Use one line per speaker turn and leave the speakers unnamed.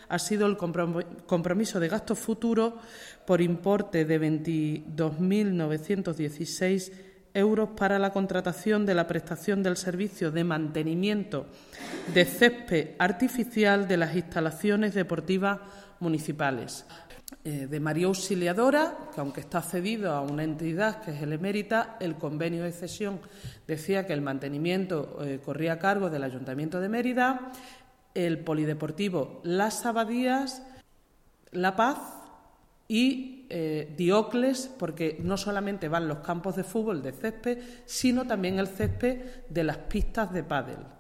ha sido el compromiso de gastos futuros por importe de 22.916 euros para la contratación de la prestación del servicio de mantenimiento de césped artificial de las instalaciones deportivas municipales. De María Auxiliadora, que aunque está cedido a una entidad que es el Emérita, el convenio de cesión decía que el mantenimiento corría a cargo del Ayuntamiento de Mérida, el polideportivo Las Abadías, La Paz y Diocles, porque no solamente van los campos de fútbol de césped, sino también el césped de las pistas de pádel.